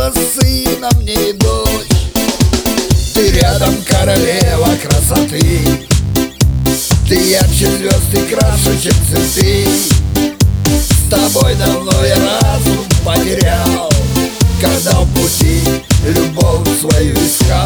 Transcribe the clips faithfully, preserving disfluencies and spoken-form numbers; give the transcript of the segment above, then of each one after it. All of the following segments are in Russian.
Папа с сыном не дочь. Ты рядом, королева красоты. Ты ярче звезд и краше, чем цветы. С тобой давно я разум потерял, когда в пути любовь свою искал.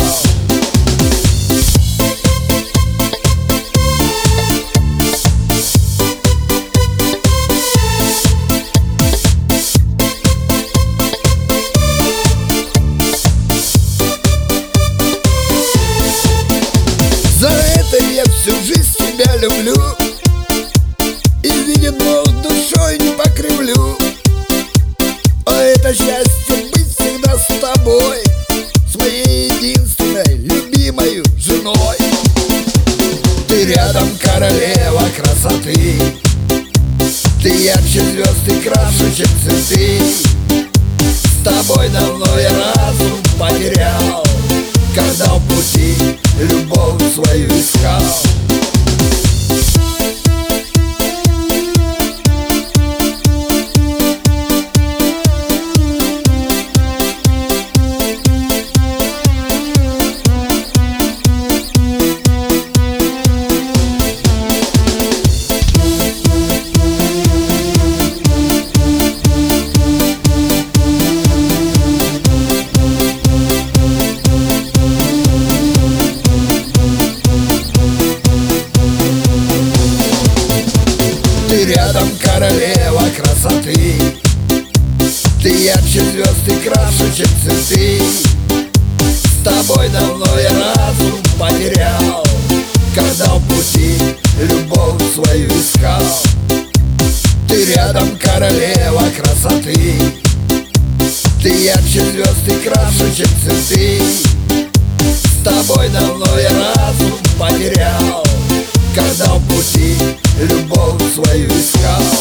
За это я всю жизнь тебя люблю, и видит Бог, душой не покривлю. А это счастье быть всегда с тобой, с моей единственной, любимой женой. Ты рядом, королева красоты. Ты ярче звезд и краше, чем цветы. С тобой давно я разум потерял, когда в пути любовь свою искал. Ты рядом, королева красоты. Ты ярче звезд и краше, чем цветы. С тобой давно я разум потерял, когда в пути любовь свою искал. Ты рядом, королева красоты. Ты ярче звезд и краше, чем цветы. С тобой давно я разум потерял, когда в пути любовь свою искал.